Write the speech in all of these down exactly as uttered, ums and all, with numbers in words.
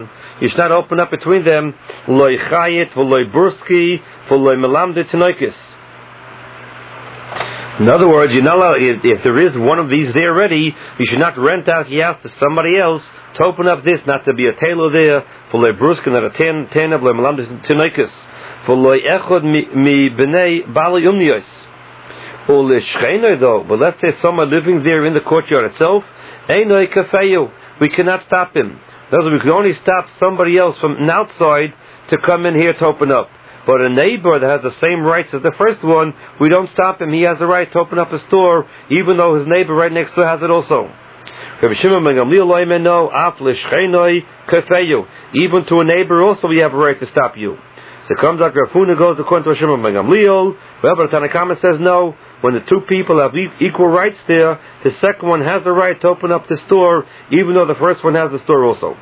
You should not open up between them. Loi chayit, v'loi burski, v'loi melamde tinoikis. In other words, you're not allowed, if, if there is one of these there ready, you should not rent out the house to somebody else to open up this, not to be a tailor there, v'loi burski, not a ten, ten of v'loi melamde tinoikis, v'loi echod mi b'nei bali umnios. Though, but let's say someone living there in the courtyard itself, we cannot stop him. In other words, we can only stop somebody else from outside to come in here to open up. But a neighbor that has the same rights as the first one, we don't stop him. He has the right to open up a store, even though his neighbor right next door has it also. Even to a neighbor also we have a right to stop you. So it comes out, Rav Huna goes according to Shimon ben Gamliel. However, the Tanakhama says no. When the two people have equal rights there, the second one has the right to open up the store, even though the first one has the store also.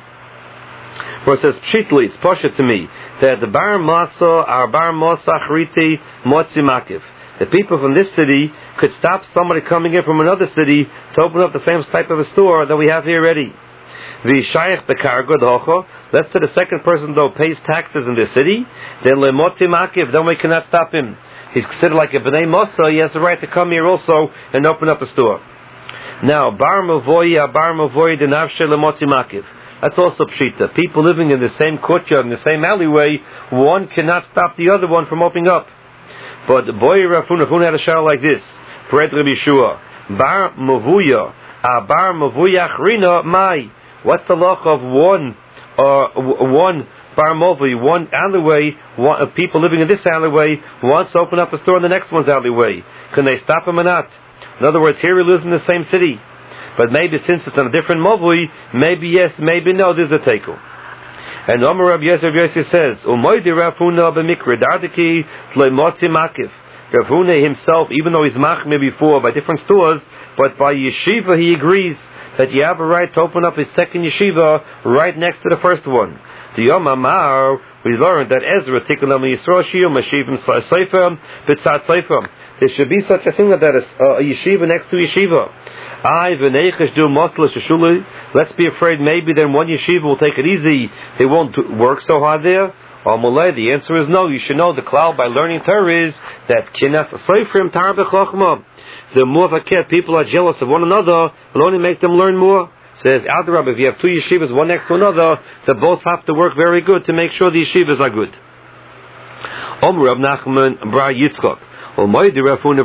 Where it says, Pshitli, it's Pasha to me, that the Bar Masa, our Bar Masa Achriti, Motzi Makiv. The people from this city could stop somebody coming in from another city to open up the same type of a store that we have here already. The Shaykh Bekargo Docho, let's say the second person though pays taxes in this city, then Le Motzi Makiv, then we cannot stop him. He's considered like a B'nai Mosa, he has the right to come here also and open up a store. Now, Bar Mavoya, Bar Mavoya, Denavshe Lemotzi Makiv. That's also Pshita. People living in the same courtyard, in the same alleyway, one cannot stop the other one from opening up. But the boy Rav Huna had a shara like this. Pred Rabbi Yeshua. Bar Mavoya, Bar Mavoya Achrina Mai. What's the loch of one, uh, one, Bar Movi, one alleyway, one, uh, people living in this alleyway wants to open up a store in the next one's alleyway. Can they stop him or not? In other words, here he lives in the same city. But maybe since it's on a different Movi, maybe yes, maybe no, there's a tekel. And Omer Rabbi Yosef Yosef says, Umoidi Rav Huna b'mikra dardiki tleimotzi makiv. Rav Huna himself, even though he's machmir before by different stores, but by yeshiva he agrees that you have a right to open up his second yeshiva right next to the first one. The Yom Amar, we learned that Ezra Tikulam Yisrael Shiyum Mashivim Seifim B'tzat Seifim. There should be such a thing that is uh, a yeshiva next to yeshiva. I v'neichesh do mosla sheshuli. Let's be afraid maybe then one yeshiva will take it easy. They won't work so hard there. Or mulay, the answer is no. You should know the cloud by learning Torah is that kinas seifrim tar b'chochma. The more vaket people are jealous of one another, will only make them learn more. Says Adrab, if you have two yeshivas, one next to another, they both have to work very good to make sure the yeshivas are good. Om Rav Nachman Bar Yitzchak. That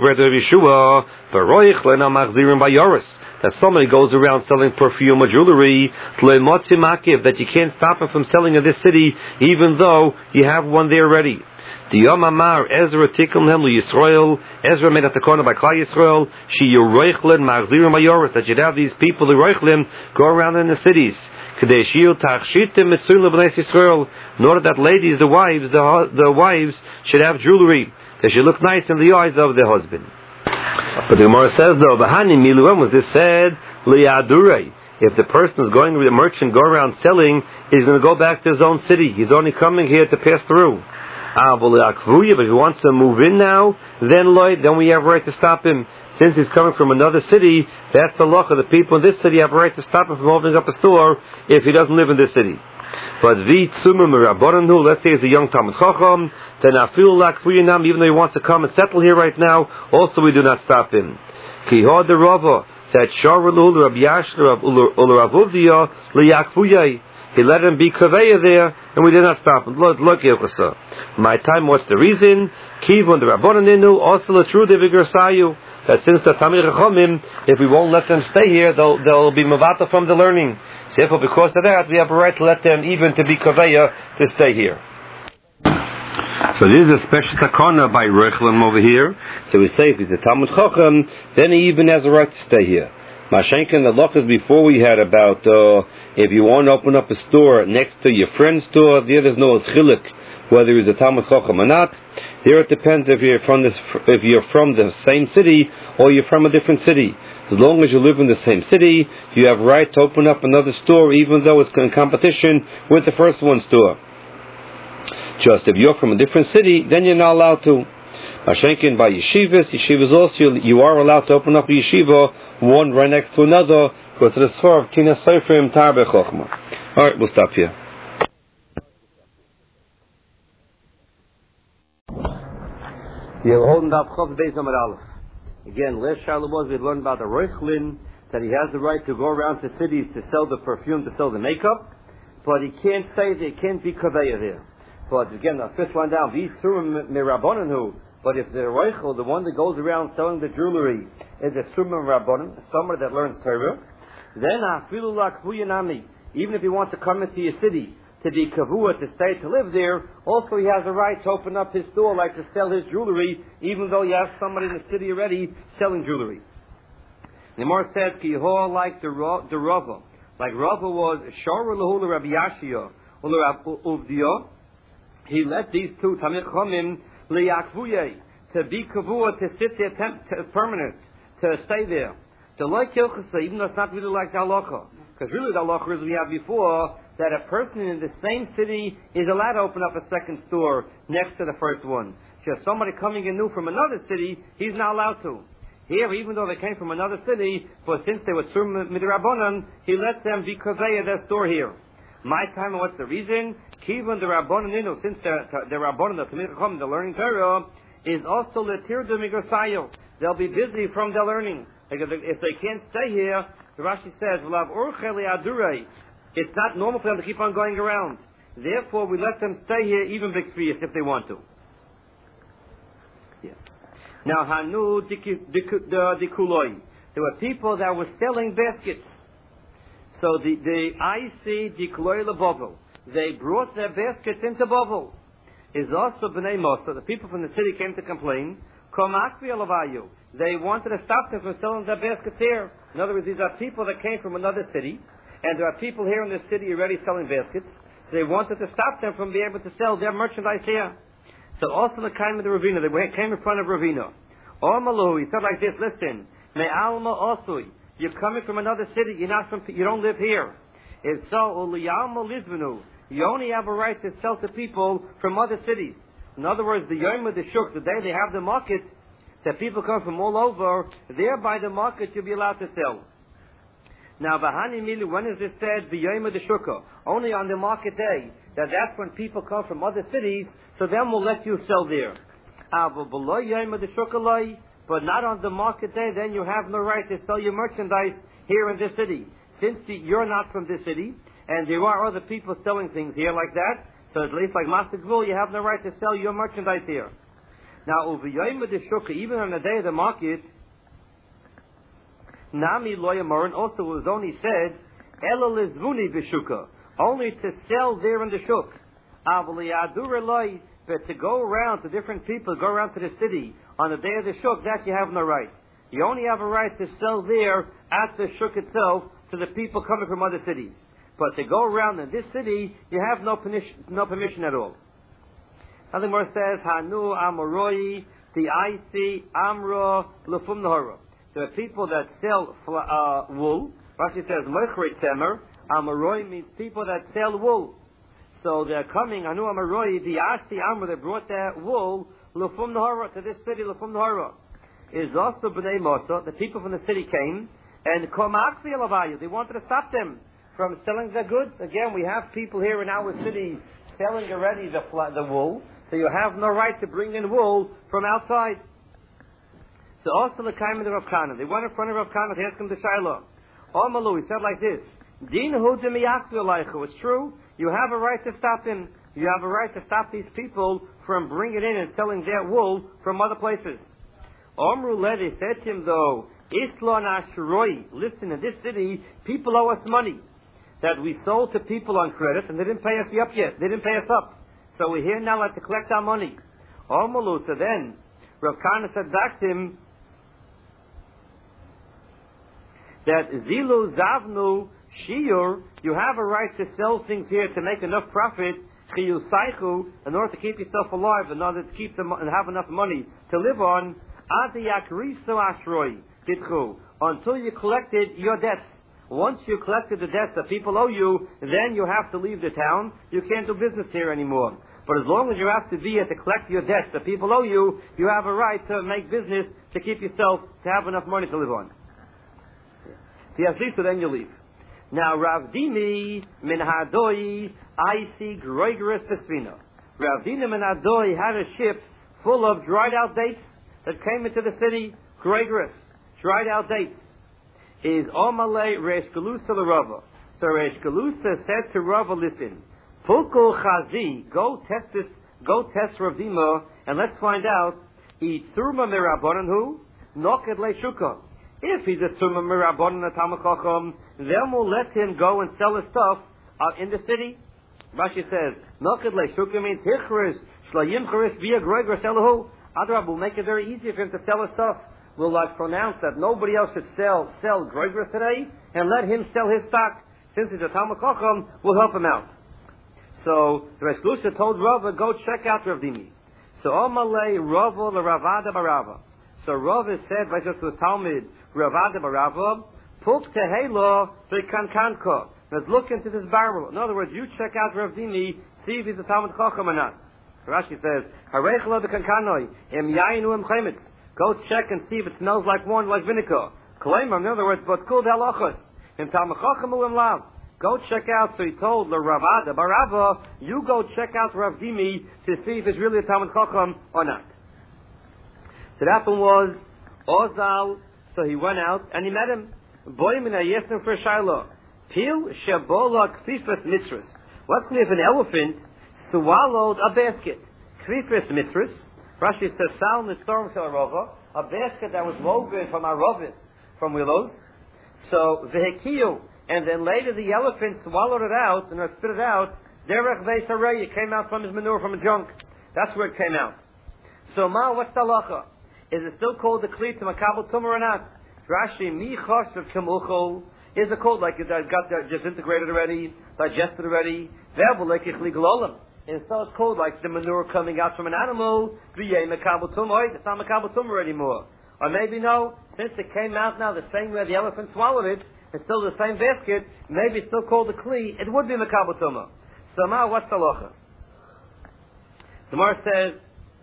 somebody goes around selling perfume or jewelry, that you can't stop him from selling in this city, even though you have one there ready. The Yom Amar Ezra Tikkun Hem Yisrael. Ezra made a takona by Klal Yisrael. She Yeroichlin Machzirim Mayoris, that you'd have these people who Yeroichlin go around in the cities. Kadeshiel Tachshitim Mitzulim B'nei Yisrael. In order that ladies, the wives, the the wives should have jewelry. They should look nice in the eyes of their husband. But the Gemara says though, Bahani Milu, when was this said? Liadurei. If the person is going with a merchant, go around selling, he's going to go back to his own city. He's only coming here to pass through. Ah, but if he wants to move in now, then Lloyd, then we have a right to stop him. Since he's coming from another city, that's the law of the people in this city have a right to stop him from opening up a store if he doesn't live in this city. But vi tzumim rabbananu, let's say he's a young Talmid Chacham, then I feel like fuyanam, even though he wants to come and settle here right now, also we do not stop him. Ki had the Rava that Sharul Rabbi Yashler Ul Ravuvia liyakfuyay. He let him be kaveya there, and we did not stop him. Look, look, Yochasa. My time, what's the reason? Kivon the rabbananu also the true devigersayu. That since the Talmid Chachamim, if we won't let them stay here, they'll they'll be mavata from the learning. Therefore, because of that, we have a right to let them, even to be kaveya, to stay here. So this is a special takana by Rechlam over here. So we say if he's a Talmid Chacham, then he even has a right to stay here. Mashenkin, the lachas before we had about uh, if you want to open up a store next to your friend's store, there there's no chilik whether he's a Talmid Chacham or not. There it depends if you're from this, if you're from the same city or you're from a different city. As long as you live in the same city, you have right to open up another store, even though it's in competition with the first one store. Just if you're from a different city, then you're not allowed to. Mashenkin by yeshivas, yeshivas also, you are allowed to open up a yeshiva, one right next to another, because it is for Tina Seifrim Tar B'Chochma. Alright, we'll stop here. You're holding up Chav Beis Amud Aleph. Again, last Shiloh was we learned about the Roichlin, that he has the right to go around to cities to sell the perfume, to sell the makeup, but he can't say there can't be Kaveya there. But again, the fifth one down, V'Surim Mirabonanu. But if the Roichel, the one that goes around selling the jewelry, is a Surim Mirabonan, somebody that learns Torah, then Afilu Lakvuyanami, even if he wants to come into your city, to be kavua, to stay, to live there, also he has a right to open up his store, like to sell his jewelry, even though you have somebody in the city already selling jewelry. The more said, Kiho like the, the Rava, like Rava was Shara Lahula Rabbi Yashia, Uvdiya, he let these two Tamir Chomim liyakvuye, to be kavua, to sit there temp, to, permanent, to stay there. To like Kilchasa, even though it's not really like the halacha. Because really the halacha is we have before, that a person in the same city is allowed to open up a second store next to the first one. Just somebody coming in new from another city, he's not allowed to. Here, even though they came from another city, but since they were Sur Midrabanan, he let them be Kaveya their store here. My time, what's the reason? Kivan the Rabbanan, since the, the Rabbanan, the Tamir Chacham, the learning Torah, is also Letir de Migrasayo. They'll be busy from their learning. Like if they can't stay here, the Rashi says, it's not normal for them to keep on going around. Therefore, we let them stay here even b'kfiyas if they want to. Yeah. Now, Hanu Dikuloi. There were people that were selling baskets. So the, the I C Dikuloi Lebovel. They brought their baskets into Bovel. Is also B'nai Mosa. The people from the city came to complain. They wanted to stop them from selling their baskets here. In other words, these are people that came from another city, and there are people here in the city already selling baskets, so they wanted to stop them from being able to sell their merchandise here. So also the kind of the Ravina, they came in front of Ravina. Or Malu, he said like this, listen, Me Alma Osui, you're coming from another city, you're not from, you don't live here. If so, Uliyalma Lizvenu, you only have a right to sell to people from other cities. In other words, the Yom of the Shuk, the day they have the market, that people come from all over, there by the market you'll be allowed to sell. Now, Bahani Milu, when is it said, the Yom of the Shukah? Only on the market day. That that's when people come from other cities, so then we'll let you sell there. Below Yom of the Shukah, but not on the market day, then you have no right to sell your merchandise here in this city. Since the, you're not from this city, and there are other people selling things here like that, so at least like Master Gvul, you have no right to sell your merchandise here. Now, over Yom of the Shukah, even on the day of the market, Nami Loya Moran also was only said, Ela Lizvuni B'Shukah, only to sell there in the Shuk. Avali Adur Eloi, but to go around to different people, go around to the city on the day of the Shuk, that you have no right. You only have a right to sell there at the Shuk itself to the people coming from other cities. But to go around in this city, you have no permission, no permission at all. Nothing more says, Hanu Amoroi, the I C Amro Lefum Nahara. There are people that sell uh, wool. Rashi says, Mechri Temer. Amoroi means people that sell wool. So they're coming, Hanu Amoroi, the I C Amro, they brought their wool, Lefum Nahara, to this city, Lefum Nahara. Is also B'nai Mosa, the people from the city came, and Komakvi Alavayu, they wanted to stop them from selling their goods. Again, we have people here in our city selling already the, the wool. So you have no right to bring in wool from outside. So also the Kaim of the Rav Kana. They went in front of Rav Kana to ask him the Shiloh. Omalu, he said like this, Din hu demiyaktu alaychu. It's true, you have a right to stop him. You have a right to stop these people from bringing in and selling their wool from other places. Omru Levi said to him though, Islon Ashroi, listen, in this city, people owe us money that we sold to people on credit and they didn't pay us up yet. They didn't pay us up. So we're here now to collect our money. Omalu, so then, Rav Kana said back to him that Zilu Zavnu Shiur, you have a right to sell things here to make enough profit, Chiyu Saichu, in order to keep yourself alive, in order to keep them and have enough money to live on, Adiyak Riso Ashroi, Ditchu, until you collected your debts. Once you collected the debts that people owe you, then you have to leave the town. You can't do business here anymore. But as long as you have to be here to collect your debts that people owe you, you have a right to make business to keep yourself, to have enough money to live on. Yes, so then you leave. Now, Rav Dimi min Hadoi, I see Groigerus Pesvina. Rav Dimi min Hadoi had a ship full of dried out dates that came into the city, Gregorus, dried out dates. Is Omale Reish Galusa Rava. So Reish Galusa said to Rava, listen, Pulko Chazi, go test this, go test Rav Dima, and let's find out, Itzurma Mirabonan who? Noked Le Shuka. If he's a Tzurma Mirabonan a Talmid Chacham, then we'll let him go and sell his stuff out in the city. Rashi says, Noked Le Shuka means Hichris, Shlayim Charis via Gregor Selahu. Adrab will make it very easy for him to sell his stuff. We'll like pronounce that nobody else should sell sell Gregor today, and let him sell his stock. Since he's a Talmid Chacham, we'll help him out. So the Reish Galusa told Rava, go check out Rav Dimi. So Omalei Rava LeRavada Barava. So Rava said by just the Talmud Ravada Barava, Puk Tehelo V'Kankanko. Let's look into this barrel. In other words, you check out Rav Dimi, see if he's a Talmid Chacham or not. Rashi says, Harechlo V'Kankanoi Em Yainu Em Chemetz. Go check and see if it smells like wine, like vinegar. Kalema, in other words, but kul halachos. In Talmid Chacham u'im lav. Go check out. So he told the Ravada Barava, you go check out Rav Dimi to see if it's really a Talmid Chacham or not. So that one was Ozal. So he went out and he met him. Boy mina yesem for Shiloh. Pil shebola kfifas mitzvahs. What's if an elephant swallowed a basket? Kfifas mitzvahs. Rashi says, "Sound the storm Rava, a basket that was woven from aravis, from willows." So vehekiyu, and then later the elephant swallowed it out and spit it out. Derech veisarei, it came out from his manure, from a junk. That's where it came out. So ma, what's the halacha? Is it still called the kli to makabel tumor or not? Rashi mi choshev kemuchol. Is it called like it got disintegrated already, digested already? Verbal like ich liglolim. And so it's called like the manure coming out from an animal. It's not makabel tumor anymore. Or maybe no, since it came out now the same way the elephant swallowed it, it's still the same basket, maybe it's still called the kli, it would be makabel tumor. So now what's the halacha? The Gemara says,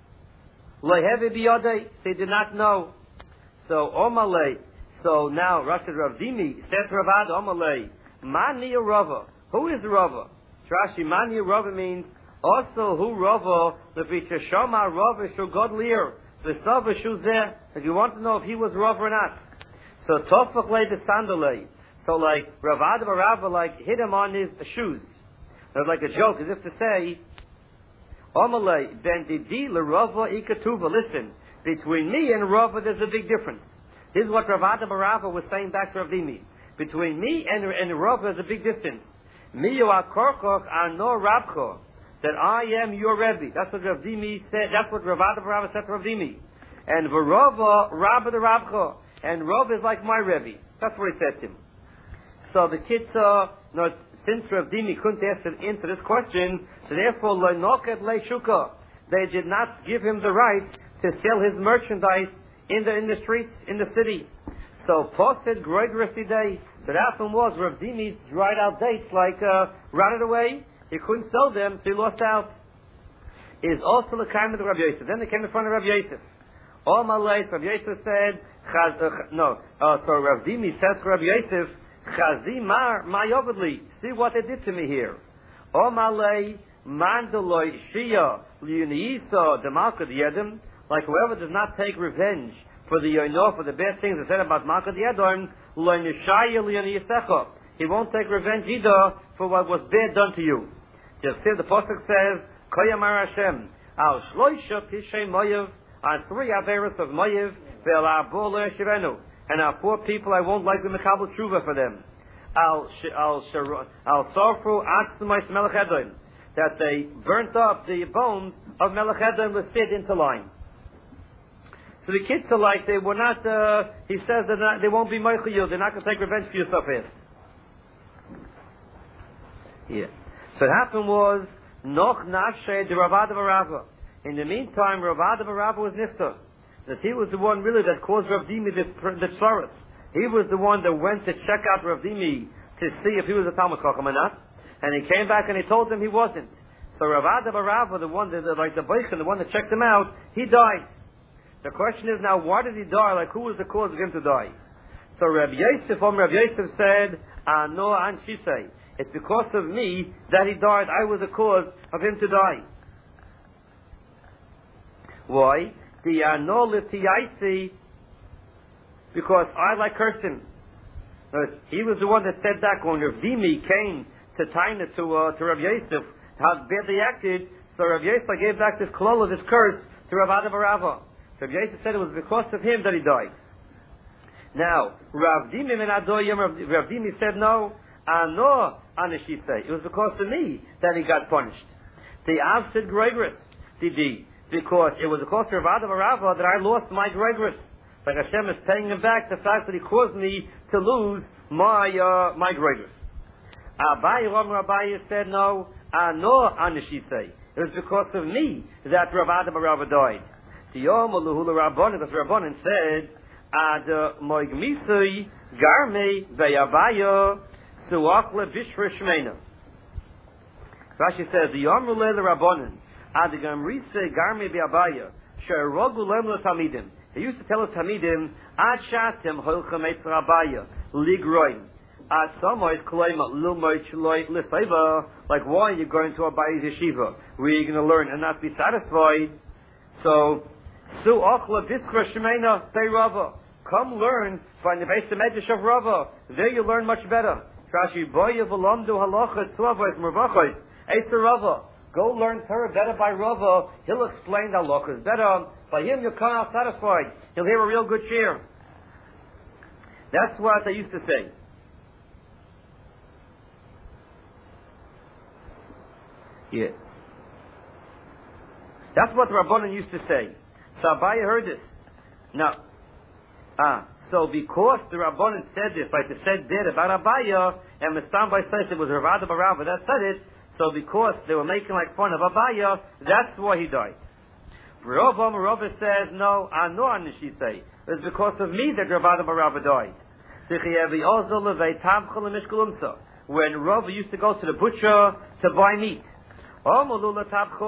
Lehevi biyodei, they did not know. So Omalei, so now Rashi Rav Dimi said to Ravad Omalei, Mani Rava. Who is Rava? Rashi, Mani Rava means also who Rava, the Vishashama Rava Shugodlir, the Sava Shuzeh, if you want to know if he was Rava or not. So Tofach lay the sandalay. So like Ravad Barava like hit him on his shoes. It was like a joke, as if to say, Omalei, ben didi l'Rava ikatuva. Listen, between me and Rava there's a big difference. This is what Ravada Barava was saying back to Rav Dimi. Between me and, and Rava there's a big distance. Mi you are korkoch ano rabcho. That I am your Rebbe. That's what Rav Dimi said. That's what Ravada Barava said to Rav Dimi. And Varava Rabba the Rabcho. And Rav is like my Rebbe. That's what he said to him. So the kids, uh, no, since Rav Dimi couldn't answer, answer this question, so therefore, Leinoket Le Shuka, they did not give him the right to sell his merchandise in the in the streets, in the city. So posted Gregorus day. So that one was Rav Dimi dried out dates, like uh, rotted away. He couldn't sell them, so he lost out. Is also the kind of Rav Yosef. Then they came in front of Rav Yosef. All my life, Rav Yosef said, Chaz, uh, no, uh, so Rav Dimi said to Rav Yosef, Chazi mar mayovedli. See what they did to me here. Omalei mandaloi shia liunisa demalka diedem. Like whoever does not take revenge for the yono, for the bad things they said about malka diedem, loinishaya liunisecha. He won't take revenge either for what was bad done to you. Just see the pasuk says, Koyamar Hashem al shloisha pishay moyev, on three averos of moyev ve'al arbol shivenu. And our poor people, I won't like the mekabel tshuva for them. Al al al sorfru atzmais melech Edom, that they burnt up the bones of Melech Edom was fit into line. So the kids are like they were not. Uh, he says that not, they won't be meichel. They're not going to take revenge for yourself here. Yeah. So what happened was noch nafshe de Ravada Barava. In the meantime, Ravada Barava was niftar. That he was the one really that caused Rav Dimi the, the tzaras. He was the one that went to check out Rav Dimi to see if he was a Talmid Chacham or not. And he came back and he told them he wasn't. So Ravada Barava, the one that, like the Beichen, the one that checked him out, he died. The question is now, why did he die? Like, who was the cause of him to die? So Rabbi Yosef, um, Rabbi Yosef said, Ano an Shisei. It's because of me that he died. I was the cause of him to die. Why? The Anolitiaisi, because I like cursing. He was the one that said that when Rav Dimi came to Taina to uh, to Rav Yosef, how bad they acted. So Rav Yosef gave back this klol of this curse to Rav Ada bar Rava. So Rav Yosef said it was because of him that he died. Now Rav Dimi and Adoyim, Rav Dimi said no. Ano Anashise. It was because of me that he got punished. The Av said Gregorus. Did he? Because it was because of Rav Ada bar Rava that I lost my Gregorus. Like Hashem is paying him back the fact that he caused me to lose my uh, my Gregorus. Abaye Abaye said no. Ano Anashise. It was because of me that Rav Ada bar Rava died. The Yom Uluhula Rabbanan, because Rabbanan said, Ad Moigmisui Garme Ve'Abaye Suakle Bishra Shmeina. Rashi says, the Yom Uluhula Rabbanan, Ad Gamrise Garme Ve'Abaye She'erogu Lem L'Tamidim. They used to tell us Tamidim, Ad Shatim Holchem Eitz Rabaye Ligroin. At Samois Kloima Lumoich Loi Lisaiva, like why are you going to a Abaye's yeshiva? Where are you going to learn and not be satisfied? So, Su Ochla Biskra Shemena Say Rava. Come learn from the base of Medrash of Rava. There you learn much better. Rashi Boya V'Lamdu Halacha Tzlavos Mervachos Eitz Rava. Go learn Torah better by Rava. He'll explain the halachas better. By him you'll come out satisfied. He'll hear a real good cheer. That's what they used to say. Yeah. That's what the Rabbanan used to say. So Abaye heard this. Now, ah, so because the Rabbanan said this, like they said did about Abaye, and Mistam by says it was Rav Ada bar Rava that said it, so because they were making like fun of Abaye, that's why he died. Rav Rava says, no, I know Anishi say. It's because of me that Rav Ada bar Rava died. When Rav used to go to the butcher to buy meat. That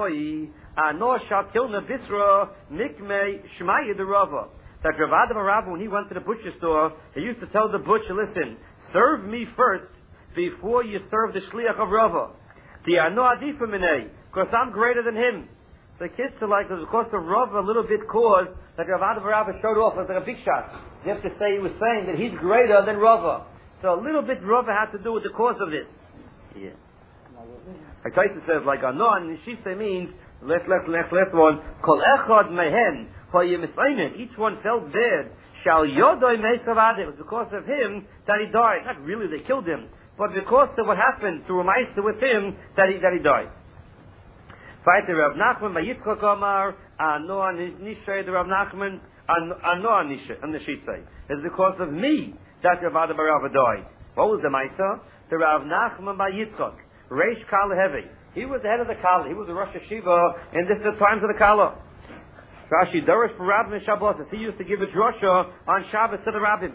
Rav Ada bar Rava, when he went to the butcher store, he used to tell the butcher, listen, serve me first before you serve the shliach of Rava. Because I'm greater than him. The kids are like, because of Rava a little bit caused that Rav Ada bar Rava showed off as like a big shot. You have to say he was saying that he's greater than Rava. So a little bit Rava had to do with the cause of this. Yeah. Like Taisa says, like Anon, Nishise means, left, left, left, left one, Kol Echad Mehen, each one felt bad. Shal Yodoi Meisavad, it was because of him that he died. Not really, they killed him, but because of what happened through a Maisa with him that he, that he died. Fighter Rav Nachman by Yitzchak Omar, Anon Nishay, the Rav Nachman, Anon Nishay, and the Shitay. It's because of me that Rav Ada bar Rava died. What was the Maisa? The Rav Nachman by Yitzchak. Reish Kala Hevi. He was the head of the Kala. He was the Rosh Hashiva in this the times of the Kala. Rashi Dorish for Rabbim and Shabbos. He used to give a drosha on Shabbos to the Rabbim.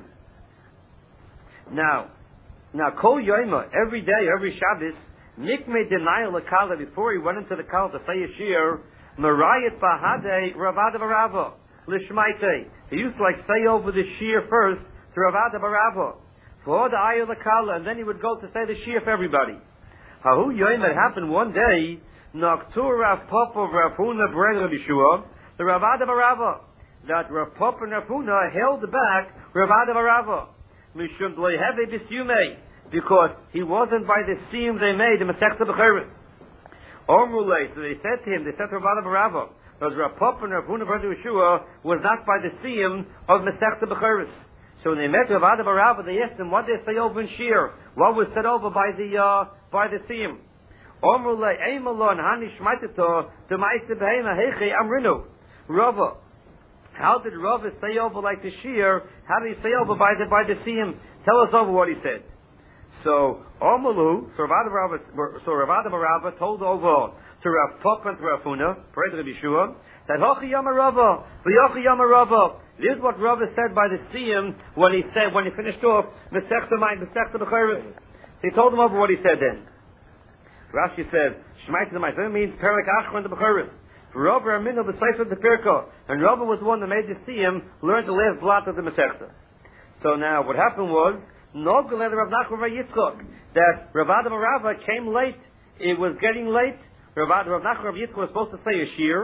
Now, now Kol Yoima, every day, every Shabbos, Mikmei denial the Kala before he went into the Kala to say a shir, Marayat Bahade Rav Ada bar Rava Lishmaite. He used to like say over the shir first to Rav Ada bar Rava for the eye of the Kala, and then he would go to say the shir for everybody. Hahu Yoim, that happened one day, Noktur Rav Papa Rav Huna Bred Rabbi Shua, the Rav Ada bar Rava, that Rav Papa and Rav Huna held back Rav Ada bar Rava, Mishum Dleheve Bisyume, because he wasn't by the seam they made in Masechta Becheres. Omrulei, so they said to him, they said to Rav Ada bar Rava, because Rav Papa and Rav Huna Bred Rabbi Shua was not by the seam of Masechta Becheres. So when they met Rav Ada bar Rava, they asked him, what did they say over in Shir? What was said over by the, uh, by the seam? Omrulei, Eimalon, Hani Shmaitato, to Maisa Behema, Heche, Amrinu. Rava. How did Rava say over like the Shir? How did he say over by the, by the seam? Tell us over what he said. So, Omalu, so Rav Ada bar Rava, so Rav Ada bar Rava told over to Rav Papa and to Rav Huna, Pred Rabbi Shua, that Hochi Yama Rava, V'yochi Yama Rava. This is what Rava said by the seam when he said, when he finished off, Mesechta Mayim, Mesechta Becheres. He told him over what he said then. Rashi says, Shmaita the Mayim, means Perak Achron the Becheres. Rava Aminu the Sefer the Pirko. And Rava was the one that made the seam learn the last blot of the Mesechta. So now, what happened was, Nog led Rav Nachman by Yitzchak, that Rav Ada bar Rava came late. It was getting late. Rav Ada Rav Nachman Rav Yitzchak was supposed to say a shir,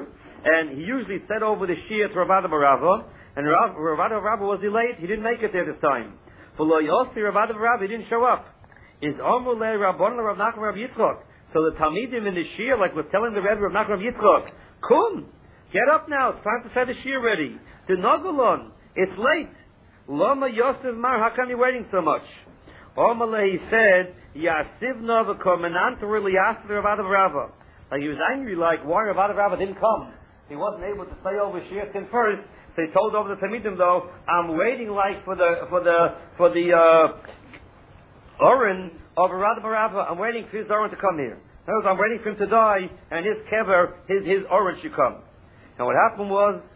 and he usually sent over the shir to Rav Barava, and Rav Barava was delayed. He didn't make it there this time. For Lo Yossi Rav Barava, he didn't show up. Is Omule Rabbon Rav Nachman Rav Yitzchok. So the Talmidim in the shir, like was telling the Rebbe Rav Nachman Rav Yitzchok, come, get up now. It's time to set the shir ready. The Nogolon, it's late. Lama Yosef Mar, how come you're waiting so much? Omale, he said, Yasivna v'komenant really asked Rav Barava. Like he was angry, like why Rav Barava didn't come. He wasn't able to stay over Shirkin first. So he told over the Talmidim though, I'm waiting like for the for the for the uh Oren of Rav Barava. I'm waiting for his Oren to come here. In other words, I'm waiting for him to die, and his kever, his his Oren should come. And what happened was